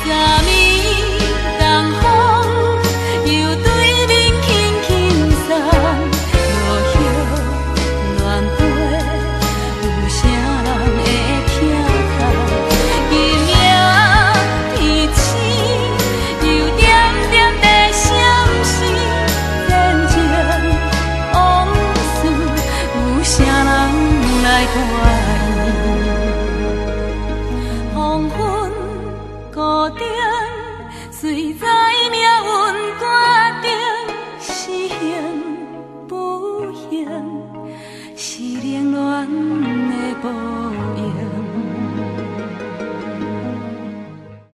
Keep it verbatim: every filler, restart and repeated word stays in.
昨暝东风又对面轻轻送，落叶乱飞，有啥人会听透？今夜天星又点点地闪烁，前情往事有啥人来看？